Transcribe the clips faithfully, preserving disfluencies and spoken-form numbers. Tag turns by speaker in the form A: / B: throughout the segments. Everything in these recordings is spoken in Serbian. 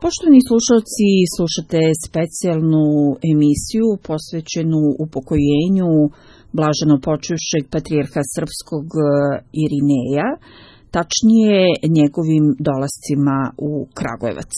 A: Poštovani slušalci, slušate specijalnu emisiju posvećenu upokojenju blaženo počivšeg patrijarha srpskog Irineja, tačnije njegovim dolascima u Kragujevac.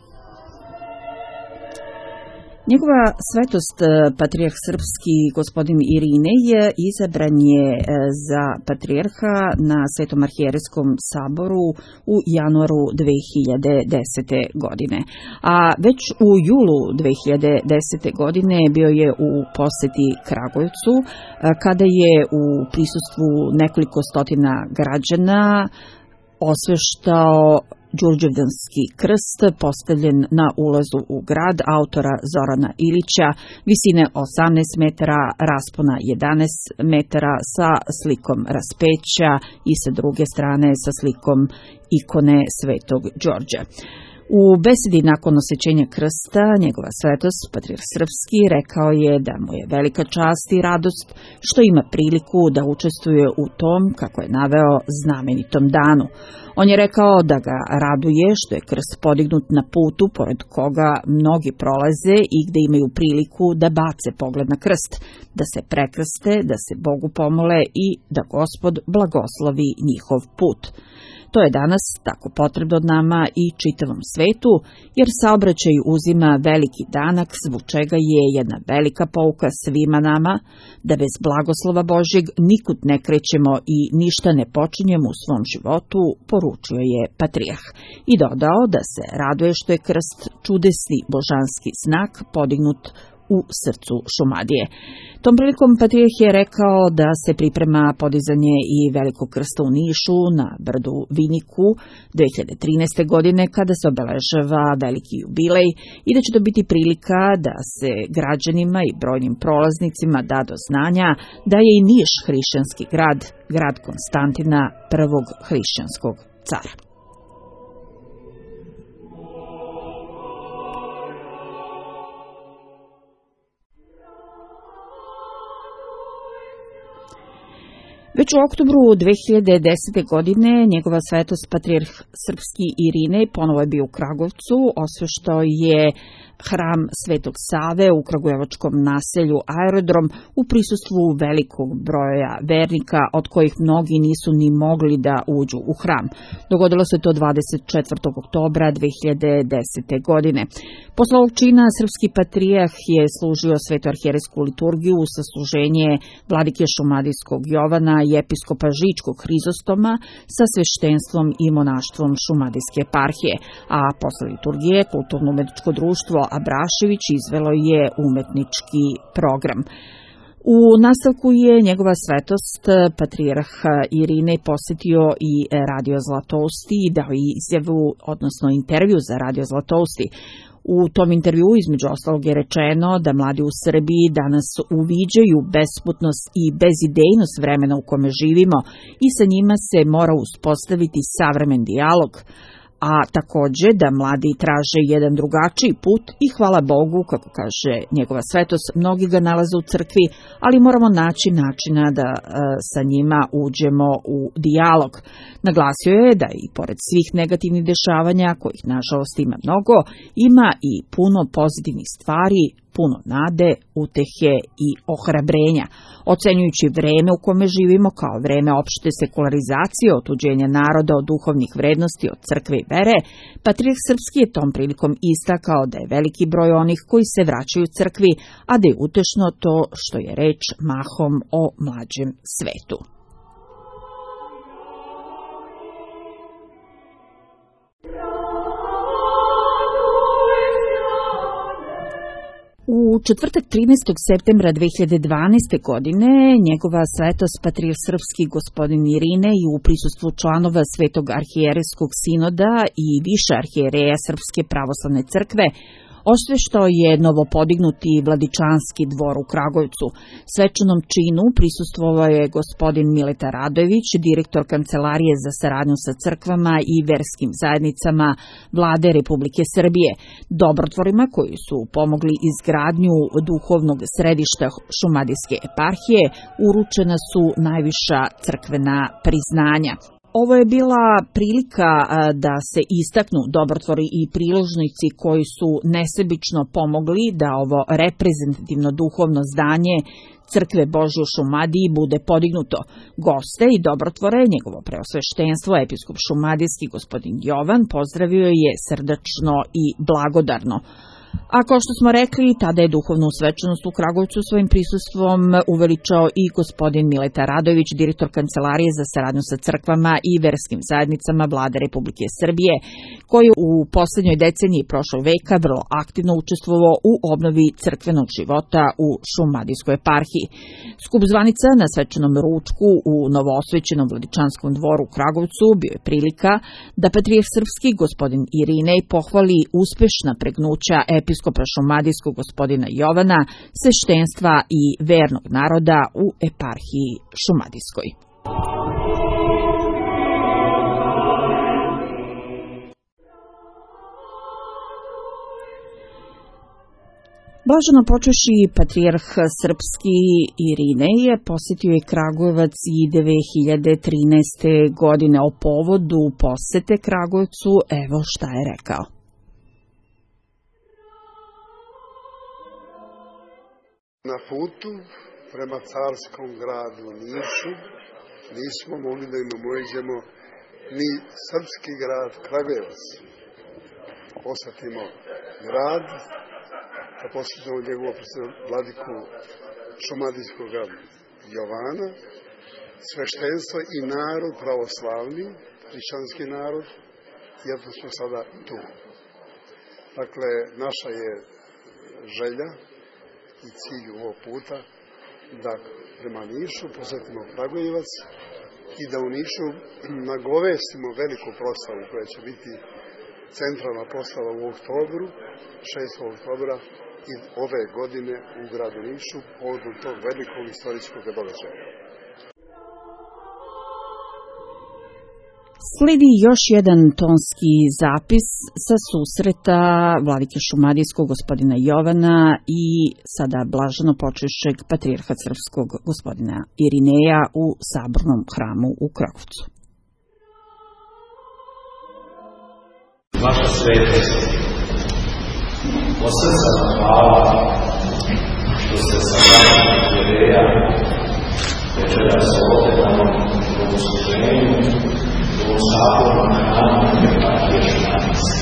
A: Njegova svetost patrijarh srpski gospodin Irinej izabran je za patrijarha na Svetom arhijerejskom saboru u januaru dve hiljade desete. godine. A već u julu dve hiljade desete. godine bio je u poseti Kragujevcu kada je u prisustvu nekoliko stotina građana osveštao Đurđevdanski krst postavljen na ulazu u grad autora Zorana Ilića, visine osamnaest metara, raspona jedanaest metara, sa slikom raspeća i sa druge strane sa slikom ikone Svetog Đorđa. U besedi nakon osvećenja krsta, njegova svetost, patrijarh srpski, rekao je da mu je velika čast i radost što ima priliku da učestvuje u tom, kako je naveo, znamenitom danu. On je rekao da ga raduje što je krst podignut na putu pored koga mnogi prolaze i gde imaju priliku da bace pogled na krst, da se prekrste, da se Bogu pomole i da Gospod blagoslovi njihov put. To je danas tako potrebno nama i čitavom svetu, jer saobraćaj uzima veliki danak, zbog čega je jedna velika pouka svima nama, da bez blagoslova Božjeg nikud ne krećemo i ništa ne počinjemo u svom životu, poručio je patrijarh. I dodao da se raduje što je krst čudesni božanski znak podignut u srcu Šumadije. Tom prilikom patrijarh je rekao da se priprema podizanje i velikog krsta u Nišu na brdu Viniku dve hiljade trinaeste. godine kada se obeležava veliki jubilej i da će to biti prilika da se građanima i brojnim prolaznicima da do znanja da je i Niš hrišćanski grad, grad Konstantina, prvog hrišćanskog cara. Već u oktobru dve hiljade desete. godine njegova svetost patrijarh srpski Irinej ponovo je bio u Kragujevcu, osveštao je hram Svetog Save u kragujevačkom naselju Aerodrom u prisustvu velikog broja vernika, od kojih mnogi nisu ni mogli da uđu u hram. Dogodilo se to dvadeset četvrtog oktobra dve hiljade desete. godine. Posle ovog čina srpski patrijarh je služio svetu arhijerejsku liturgiju sa služenje vladike Šumadijskog Jovana i episkopa Žičkog Hrizostoma sa sveštenstvom i monaštvom Šumadijske eparhije, a posle liturgije kulturno-umetničko društvo Abrašević izvelo je umetnički program. U nastavku je njegova svetost patrijarh Irinej posetio i Radio Zlatousti i dao izjavu, odnosno intervju za Radio Zlatousti. U tom intervjuu između ostalog je rečeno da mladi u Srbiji danas uviđaju besputnost i bezidejnost vremena u kome živimo i sa njima se mora uspostaviti savremen dijalog, a takođe da mladi traže jedan drugačiji put i hvala Bogu, kako kaže njegova svetost, mnogi ga nalaze u crkvi, ali moramo naći načina da e, sa njima uđemo u dijalog. Naglasio je da i pored svih negativnih dešavanja, kojih nažalost ima mnogo, ima i puno pozitivnih stvari, puno nade, utehe i ohrabrenja. Ocenjujući vreme u kome živimo kao vreme opšte sekularizacije, otuđenja naroda od duhovnih vrednosti, od crkve i vere, patrijarh srpski je tom prilikom istakao da je veliki broj onih koji se vraćaju crkvi, a da je utešno to što je reč mahom o mlađem svetu. U četvrtak trinaestog septembra dve hiljade dvanaeste. godine njegova svetost patrijarh srpski gospodin Irinej u prisustvu članova Svetog arhijerejskog sinoda i više arhijereja Srpske pravoslavne crkve osveštao je novopodignuti Vladičanski dvor u Kragujevcu. Svečanom činu prisustvovao je gospodin Mileta Radojević, direktor Kancelarije za saradnju sa crkvama i verskim zajednicama Vlade Republike Srbije. Dobrotvorima koji su pomogli izgradnju duhovnog središta Šumadijske eparhije uručena su najviša crkvena priznanja. Ovo je bila prilika da se istaknu dobrotvori i priložnici koji su nesebično pomogli da ovo reprezentativno duhovno zdanje Crkve Božje u Šumadiji bude podignuto. Goste i dobrotvore, njegovo preosveštenstvo, episkop šumadijski gospodin Jovan, pozdravio je srdačno i blagodarno. A kao što smo rekli, tada je duhovnu svečanost u Kragujevcu svojim prisustvom uveličao i gospodin Mileta Radović, direktor Kancelarije za saradnju sa crkvama i verskim zajednicama Vlade Republike Srbije, koji u poslednjoj deceniji prošlog veka vrlo aktivno učestvovao u obnovi crkvenog života u Šumadijskoj eparhiji. Skup zvanica na svečanom ručku u novoosvećenom Vladičanskom dvoru u Kragujevcu bio je prilika da patrijarh srpski gospodin Irinej pohvali uspešna pregnuća episkopa šumadijskog gospodina Jovana, sveštenstva i vernog naroda u eparhiji šumadijskoj. Blaženo počeši patrijarh srpski Irinej posjetio je Kragujevac i dve hiljade trinaeste. godine. O povodu posete Kragujevcu evo šta je rekao.
B: Na putu prema carskom gradu Nišu nismo mogli da im omođemo ni srpski grad Kragujevac. Posjetimo grad, da posjetimo njegovu vladiku šumadijskog Jovana, sveštenstvo i narod pravoslavni, hrišćanski narod, jer smo sada tu. Dakle, naša je želja i cilj ovog puta da prema Nišu posjetimo Kragujevac i da u Nišu nagovestimo veliku proslavu koja će biti centralna proslava u oktobru, šestog oktobra i ove godine u gradu Nišu povodom tog velikog istorijskog događaja.
A: Slijedi još jedan tonski zapis sa susreta vladike šumadijskog gospodina Jovana i sada blaženo počešćeg patrijarha srpskog gospodina Irineja u sabornom hramu u Kragujevcu.
C: Vaša svetost, od srca hvala što ste sa vama Irineja večeras ovdje na ovom služenju u sabornom hramu eparhije šumadijske.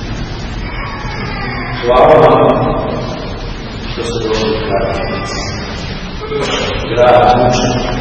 C: Hvala vam što ste došli u Kragujevac, grad mučenika,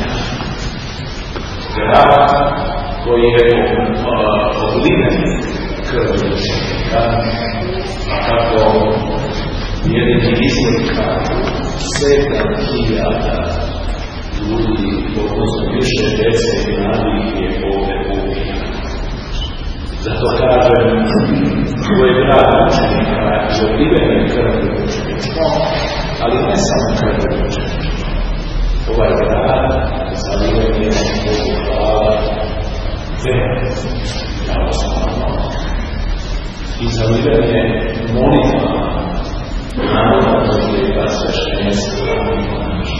C: grad koji je obliven krvlju mučenika, a kako jedini izlika sedam hiljada ljudi, odnosno više dece i mladih je ovdje ubijeno. Zato kažem, ovo je grad mučenika, obliven je krvlju mučenika, ali ne samo krvlju mučenika. Ovaj grad zaliven je Bogu hvala verom pravoslavno i zaliven je molitvama naroda koji je ta sveštenstvo naša.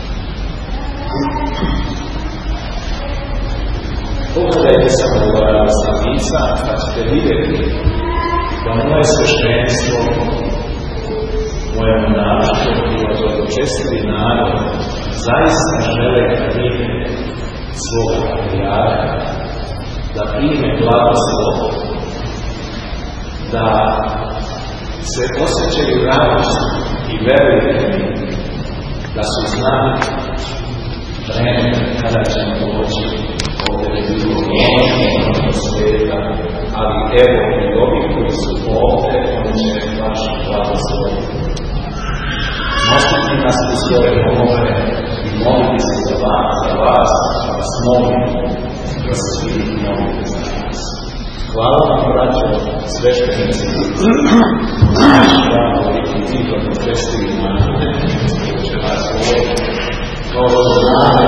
C: Pogledajte samo ova stranica, pa ćete vidjeti da moje sveštenstvo, moje monaštvo i čestiti narod zaista žele da prime svoga patrijarha, da prime blagoslov, da se osjećaju radost i verujte mi da su znali vreme kada ćemo doći ovdje je bilo mnogo sveta, ali evo i ovi koji su ovdje, oni će vaš blagoslov nositi nas u svoje domove i moliti se za vas, za vas, a vas molim da se svi molite za nas. Hvala vam, braćo, sveštenici, hvala i titom čestili narode, koji će vas voliti. Kao što znate,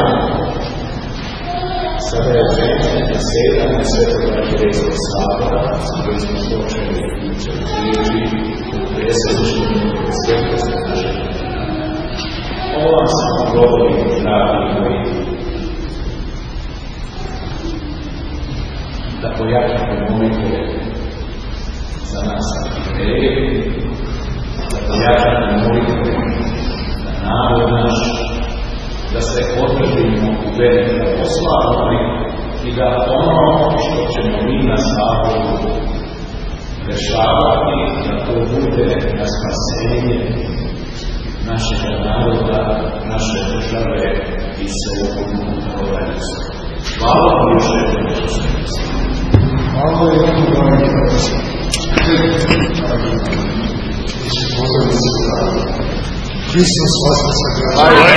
C: sada je vreme zasedanja Svetog arhijerejskog sabora, s kojim smo počeli juče u križi, u predsjedništvu svetosti naše. Ovo vam samo govori, dragi moji. da pojačamo molitve za nas arhijereje, da pojačamo molitve za narod naš, da se potvrdimo u veri pravoslavnoj i da ono što ćemo mi na saboru rešavati, da to bude na spasenje našeg naroda, naše države i celokupnog naroda. Hvala vam još jednom.
B: Hvala vam još jednom. Hristos Vaskrse građani.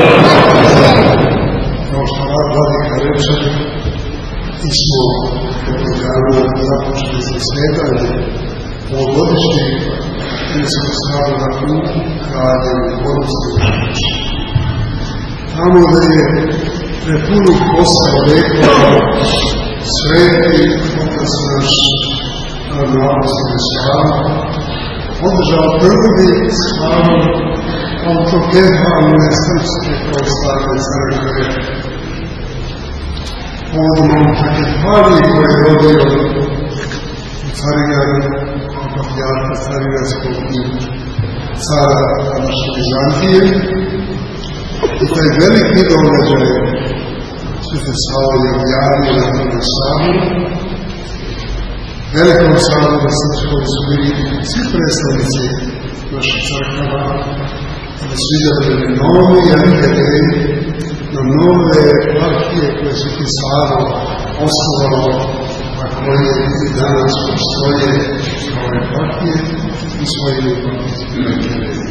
B: Kao što rad vladika reče, mi smo programe započeli za smetanje ovogodišnjeg Hrvatskog naroda u Kraljevu Gorskoj. Tamo da je prepunih posao rekao sveti otac naš narodski slavu, održao prvi slavu autokefalne srpske pravoslavne crkve. Povodom autokefalije koje je rodio u Carigari, patrijarha Carigarskog i cara današnje Vizantije. I taj veliki događaj Sveti Sava je objavio na tome saboru. Velikom saboru srpskoj su bili svi predstavnici naših crkava, da su izabrani novi arhijereji na nove eparhije koje su ti Sava osnovalo, a koje i danas postoje kao eparhije i svojim eparhijskim arhijerejima.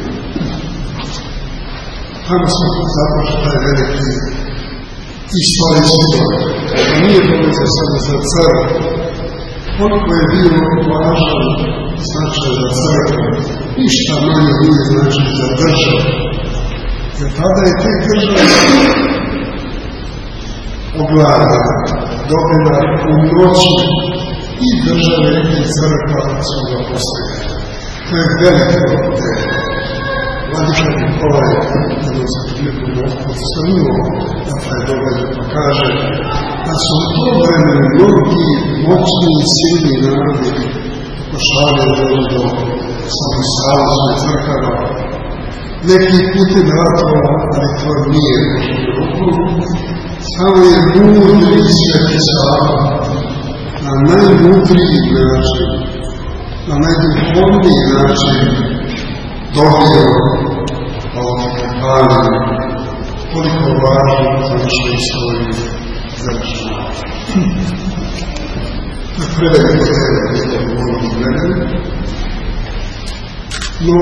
B: Tamo smo započeli taj veliki istorijski događaj. To nije događaj samo za crkvu. Koliko je bio važan značaj za crkvu, ništa manje nije značaj za državu. Jer tada je te države ogladana, dobila u noći i države i crkva svoga postojanja. To je veliko delo. Vladika Nikolaj, kada se prilikom odstanuo na taj događaj, pa kaže da su u to vreme mnogi moćni i silni narodi pokušavali doći do samostalnosti crkava. Neki putem ratova, ali to nije došlo ruku. Samo je mudri Sveti Sava na najmudriji način, na najduhovniji način dobio autokefaliju, koliko važno za našu istoriju završeno. To je preveliko delo jednog vojnog vremena. No,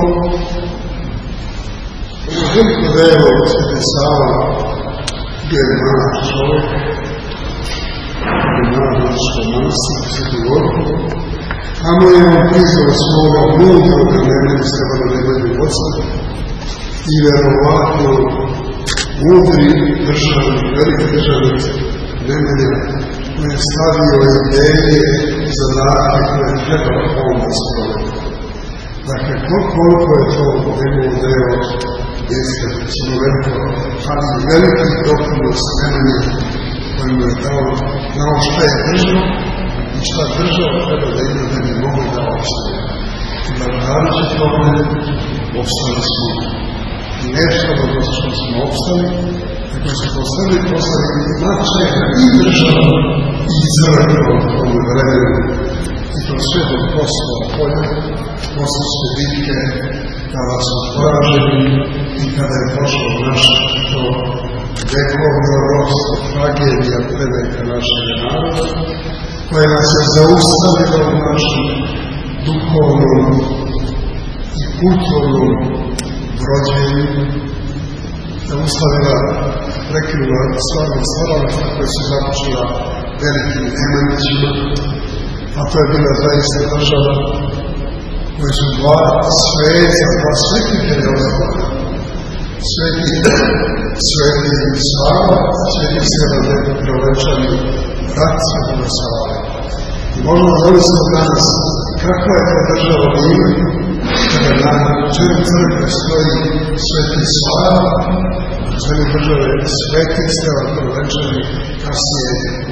B: ovo veliko delo Sveti Sava bio je mlad čovjek, bio je mlad našeg monastra, Sveti Gorku. Tamo je on priznao svoga mudroga nemenstva na nebedu oca i verovatno mudri državnik, veliki državnik Nemenja, koji je stavio ideje i zadatke koje je trebalo onda sprovesti. Dakle, koliko je to njegov deo jeste, recimo veliko, ali veliki doprinos Nemenja koji mu je dao, dao šta je država i šta država treba da ima da bi mogli da opstane. I zahvaljujući tome opstali smo. I nešto da to što smo opstali, nego smo postavili postavili značaj i država i crkva u tom vremenu. I to sve do Kosova polja, Kosovske bitke, kada su poraženi i kada je pošlo naše to vekovno ropstvo, tragedija predajka našeg naroda, koja nas je zaustavila u našem duhovnom i kulturnom rođenju, zaustavila, prekinula stvarno stvaralaštva koje su započela velikim Nemanjićima, a to je bila zaista država koje su dva sveca, dva svetitelja odavljala. Sveti, sveti Sava, sveti Sava Prolečani, brat Svetoga Save. I možemo zamisliti danas kakva je ta država bila, kada na čelu crkve stoji Sveti Sava, na čelu države Sveti Sava Prolečani, kasnije u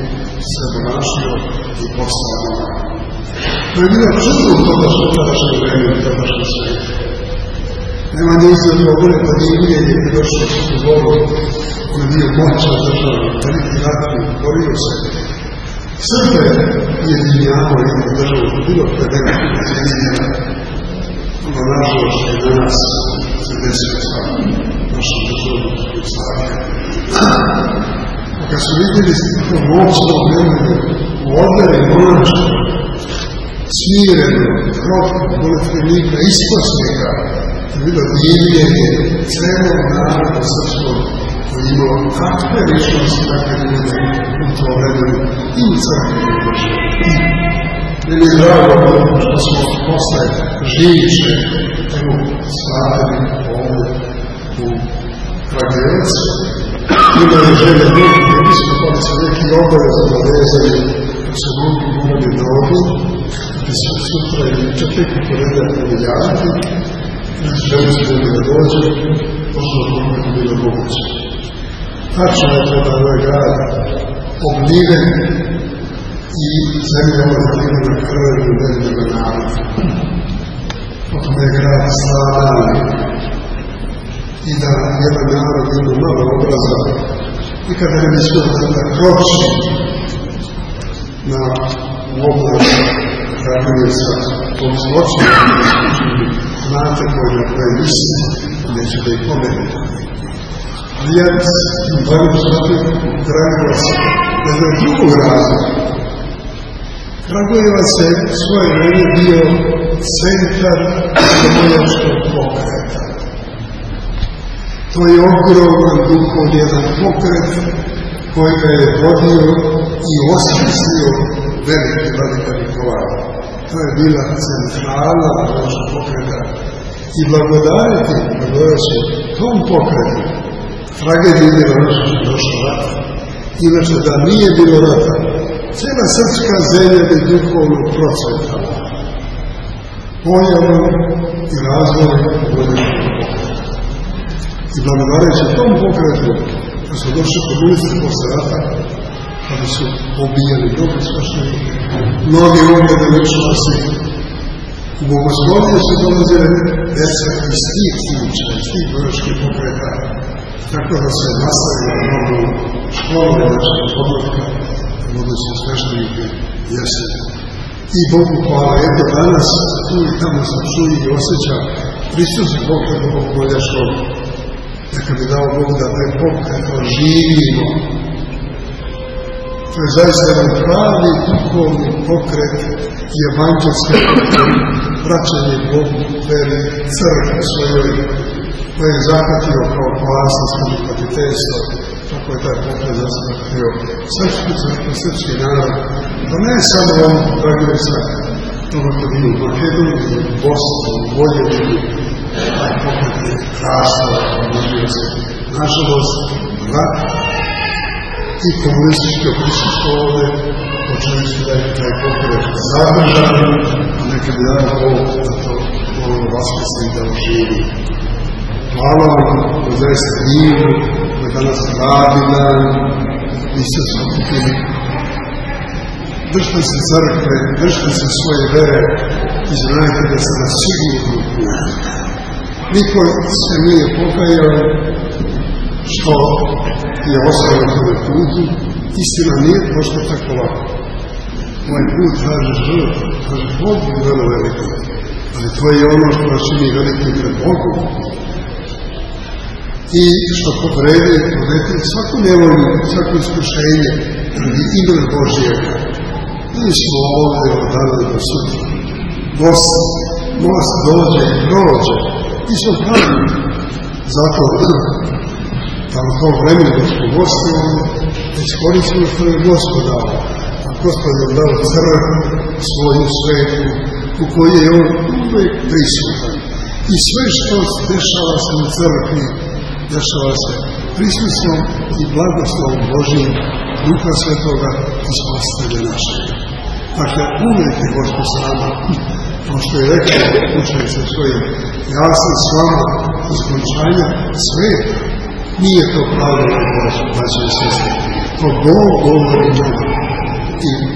B: se donašio i postao donar. To je bilo čudno u tadašnje tadašnje vreme, u tadašnje svijete. Nema nisu od govore, pa nije nije je došlo u Svetu Goru, on je bio moćan država, veliki ratni, borio se. Srbe je jedinjavao jednu državu, bilo predeno jedinjena. Ono nažalost je danas se desilo sa našom državom u Slavije. Kad su vidjeli to moćno vremenu u odmeri monačka, smireno, krotko, bolestvenika, isposnika, je bilo divljenje celog naroda srpskog koji imao takve ličnosti, takve ljude u to vremenu i u crkvi i u državi. Meni je drago što smo posle živiće, evo, slavili ovdje u Kragujevcu. Ima je želje ljudi, jer bismo pali sa neki obaveza navezani, se mnogi morali da odu, da se sutra ili četak u poredak uveljavati, želi se ljudi da dođe, pošto je to bilo moguće. Tačno je to da je ovaj grad obliven i zemlja ova zalivena krvaju nevidima naroda. Potom je grad sladan i da jedan narod ima malo obraza i kada ne mislio da kroči na oblast Kragujevca tom zločinu, znate koji na koje misli, neće da ih pomenete. Ali ja sam valim znati Kragujevac ne znam drugog razloga. Kragujevac je svoje vreme bio centar domoljubnog pokreta. To je ogroman duhovni jedan pokret kojega je vodio i osmislio veliki vladika Nikolaj. To je bila centrala našeg pokreta. I blagodariti, blagodariti tom pokretu, tragedija je bilo što je došlo rata. Inače, da nije bilo rata, cijela srpska zemlja bi duhovno procvetala. Pojavom i razvojem vodičnog pokreta. I blagodareći tom pokretu, da su došli komunisti posle rata, kada su pobijali mnogo svašnjake, mnogi uglede ličnosti, u bogoslovlje su dolazile deca iz tih kuća, iz tih bojačkih pokreta, tako da se nastavila mnogo školu bojačkih podloga, budući sveštenike jeseni. I Bogu hvala, eto danas tu i tamo sam čuo i osjeća prisustvo pokreta bogoslovljačkog. Neka bi dao Bog da taj pokret oživimo. To je zaista jedan pravi duhovni pokret i evanđelski pokret, vraćanje Bogu, veri, crkvi svojoj, koje je zahvatio kao opasnost i nepatiteljstvo, tako je taj pokret zahvatio srpsku crkvu, srpski narod, da ne samo on draguje sa toga kad ima u Makedoniji, u Bosni, u Vojvodini, taj pokret je rastao, odložio se. Nažalost, rat i komunističke prisustvo ovdje počeli su da je taj pokret zadržan, a neka bi dao Bog da to ono vaskrsne i da oživi. Hvala vam, to je zaista divno, da je danas radi dan, vi ste se okupili. Držite se crkve, držite se svoje vere i znajte da ste na sigurnom putu. Niko se nije pokajao što je ostalo na tome putu. Istina nije prošlo tako lako. Ovaj put traži žrtvu, traži Bog je vrlo veliki, ali to je ono što nas čini veliki pred Bogom. I što povredi, povredi svaku nevolju, svako iskušenje, radi ime Božijega. Mi smo ovdje od dana do sutra. Most, most dođe i prođe. Mi smo pravi. Zato da u tom vremenu dok smo gostovali, da iskoristimo što je Gospod dao. A Gospod je dao crkvu svoju svetu, u kojoj je on uvijek prisutan. I sve što dešava se u crkvi, dešava se prisustvom i blagoslovom Božijim, Duha Svetoga i Spasitelja našega. Dakle, uvijek je Gospod s nama, kao što je rekao učenice svojim, ja sam s vama do skončanja sveta. Nije to pravilo Gospod, braće i sestre. To Bog govori nama.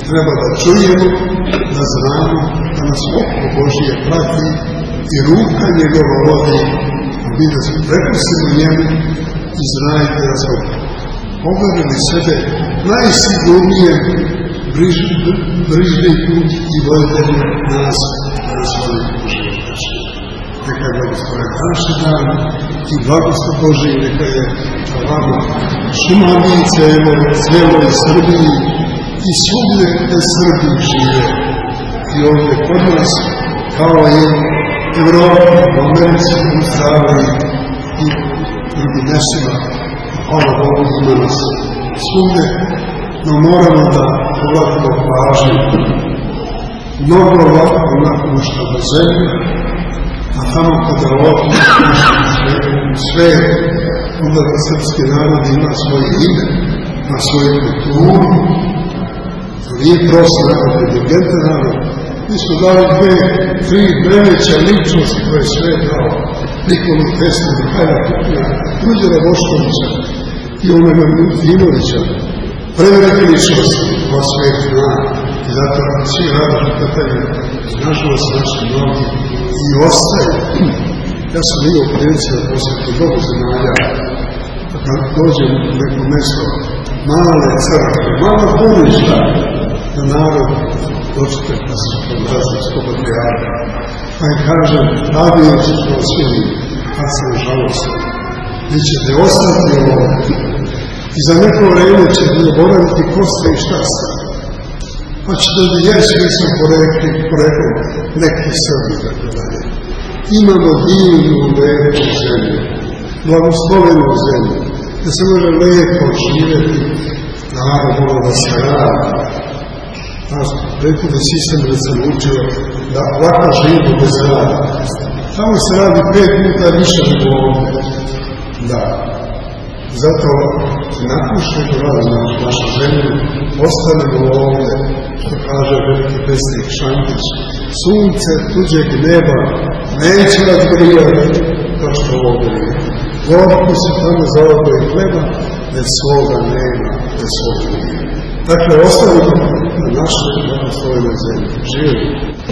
B: treba da čujemo, da znamo da nas oko Božije prati i ruka njegova vodi, a mi da smo prepustili njemu i znajte da smo pogledali sebe najsigurnije brižni put i voditelju nas da nas vodi Božije prati. Neka je blagosloven današnji dan i blagoslov Božiji, neka je vama Šumadiji, cijeloj Srbiji i svugdje gdje Srbi žive i ovdje kod nas, kao i Evropi, u Americi, u Australiji i drugim mjestima. Hvala Bogu, ima nas svugdje, no moramo da povratimo pažnju. Mnogo ovako napušta do zemlje, a tamo kada ovako napušta sve, onda da srpski narod ima svoje ime, ima svoju kulturu. To nije prosto narod, inteligentan narod. Mi smo dali dve, tri najveće ličnosti koje je sve dao. Nikolu Teslu, Mihajla Pupina, Ruđera Boškovića i Omena Milutinovića. Prevelike ličnosti koja svijet zna i zato svi rado pitaju i nažalost naši mnogi i ostaju. Ja sam imao prilici da posjetim mnogo zemalja, da dođem u neko mesto male crkve, malo burišta, da narod dođete pa se podlazi s patrijarha. Pa im kažem, radujući što vas vidim, a sam žalostan. Vi ćete ostati ovdje i za neko vreme ćete zaboraviti ko ste i šta ste. Pa ćete da jes, mi sam porekao neki Srbi, tako dalje. Imamo divnu, lepu zemlju, blagoslovenu zemlju, da se može lepo živjeti, naravno ono da se radi. Prethodni sistem da sam učio da ovako živimo bez rada. Tamo se radi pet puta više nego ovdje. Da. Zato napuštamo razno našu zemlju, ostanemo ovdje, što kaže veliki pesnik Šantić. Sunce tuđeg neba neće nas grijati, to što ovdje nije. Gorku se tamo za ovdje i hleba, bez svoga nema, bez svoga nije. Dakle, ostavimo na našoj blagoslovenoj zemlji. Živimo!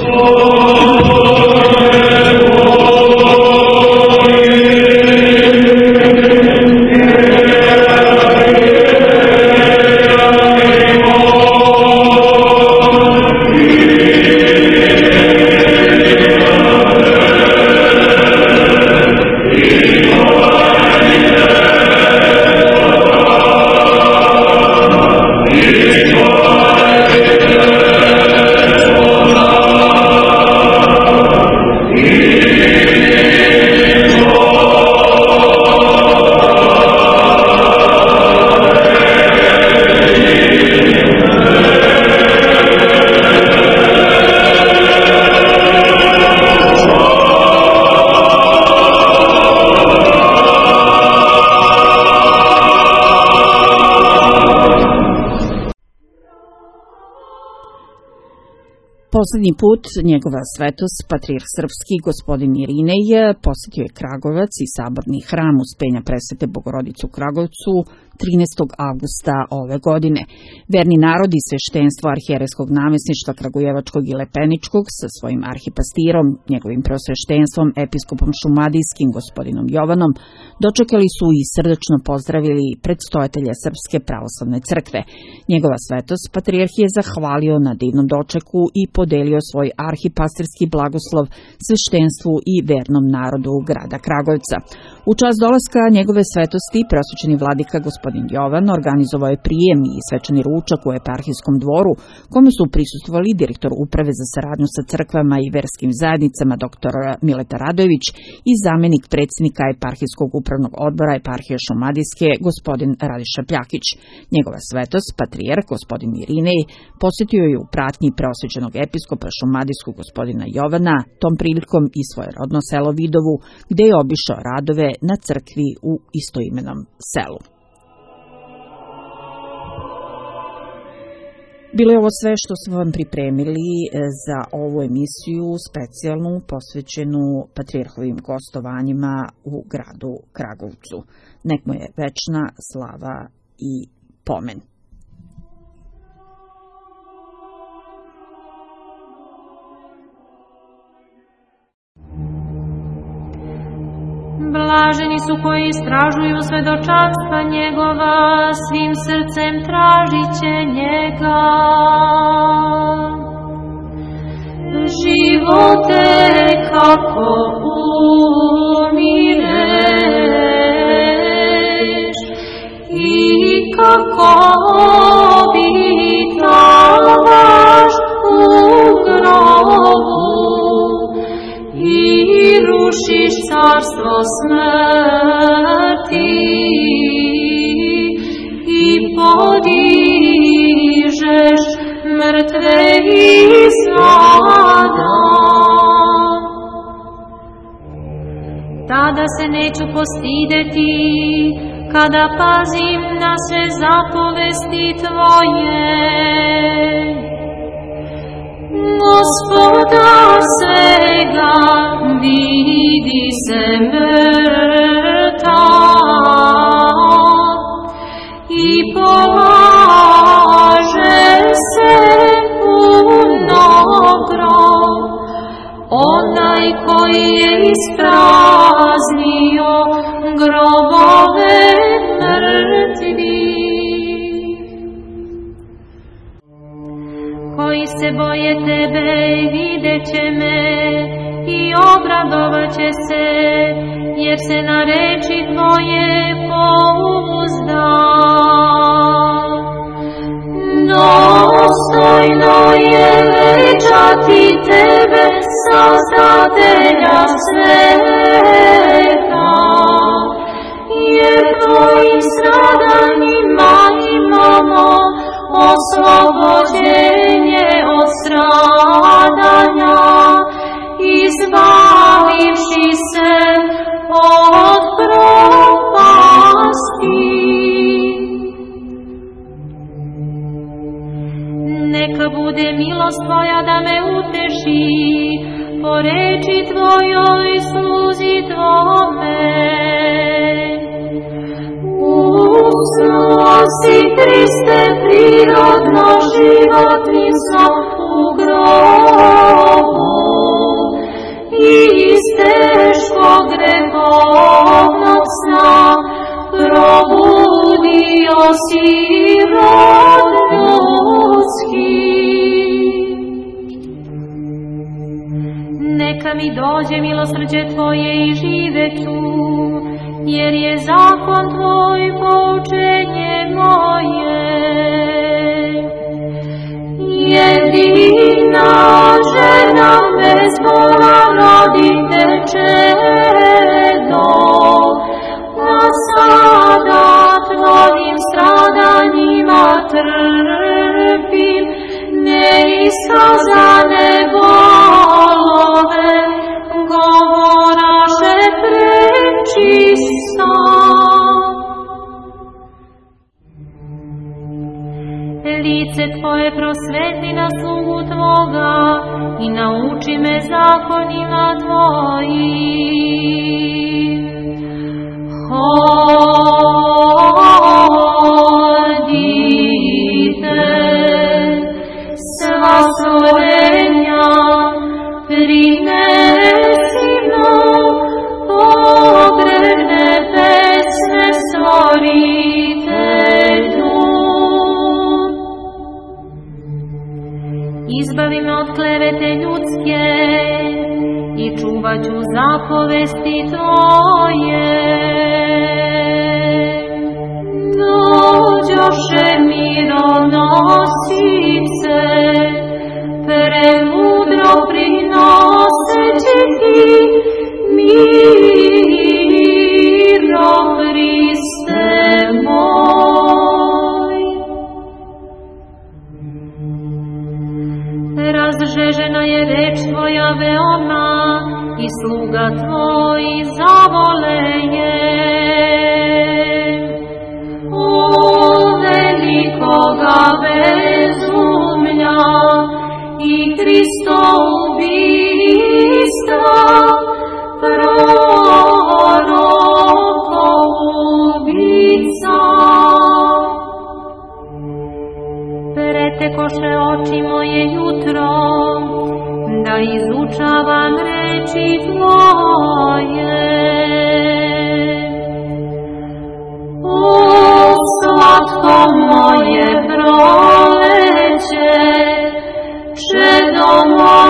A: Poslednji put njegova svetost, patrijarh srpski gospodin Irinej, posjetio je Kragujevac i saborni hram Uspenja Presvete Bogorodice u Kragujevcu trinaestog avgusta ove godine. Verni narod i sveštenstvo arhijerejskog namesništva Kragujevačkog i Lepeničkog sa svojim arhipastirom, njegovim preosveštenstvom, episkopom šumadijskim gospodinom Jovanom, dočekali su i srdačno pozdravili predstojatelja Srpske pravoslavne crkve. Njegova svetost, patrijarh je zahvalio na divnom dočeku i podelio svoj arhipastirski blagoslov sveštenstvu i vernom narodu grada Kragujevca. U čast dolaska njegove svetosti, preosvećeni vladika gospodin Jovan organizovao je prijem i svečani ručak u eparhijskom dvoru, kome su prisustvovali direktor Uprave za saradnju sa crkvama i verskim zajednicama dr Mileta Radojević i zamenik predsjednika eparhijskog upravnog odbora eparhije Šumadijske gospodin Radiša Pljakić. Njegova svetost, patrijarh gospodin Irinej, posjetio je u pratnji preosvećenog episkopa Šumadijskog gospodina Jovana, tom prilikom i svoje rodno selo Vidovu, gde je obišao radove na crkvi u istoimenom selu. Bilo je ovo sve što smo vam pripremili za ovu emisiju specijalnu posvećenu patrijarhovim gostovanjima u gradu Kragujevcu. Nek mu je večna slava i pomen.
D: Blaženi su koji istražuju svedočanstva njegova, svim srcem tražit će njega. Živote kako umireš i kako obitavaš u grobu i rušiš carstvo smrti i podižeš mrtve iz vada. Tada se neću postideti, kada pazim na sve zapovesti tvoje. Gospodar svega vidi se mrtav i polaže se u grob, onaj koji je ispraznio grobove mrtvi. Koji se boje tebe vidjet će me i obradovat će se, jer se na reči tvoje pouzda. Dostojno je veličati tebe, Sazdatelja sveta, jer tvojim stradanjima imamo oslobođenje od stradanja, izbavivši se od propasti. Neka bude milost tvoja da me uteši, po reči tvojoj sluzi tvome. Usnosi Hriste prirodno životnim snom u grobu i iz teškog grehovnog sna probudio si rod ljudski. Neka mi dođe milosrđe tvoje i živeću, jer je zakon tvoj poučenje moje. Jedina žena bezbola rodite čedo, a sada tvojim stradanjima trpim neiskazane bolove, govoraše prečista. Lice tvoje prosvetli na slugu tvoga i nauči me zakonima tvojim. Hodite sva stvorenja, prinesi mnom pogrebne pesme stvoritelju. Izbavi me od klevete ljudske i čuvat ću zapovesti tvoje. Dođoše mironosice, premudro prinoseći ti miro, Hriste moj. Razžežena je reč tvoja veoma i sluga tvoj zavole je. O velikoga bezumlja i Hristo ubistva, proroko ubica. Pretekoše oči moje jutro, da izučavam reči tvoje. moj.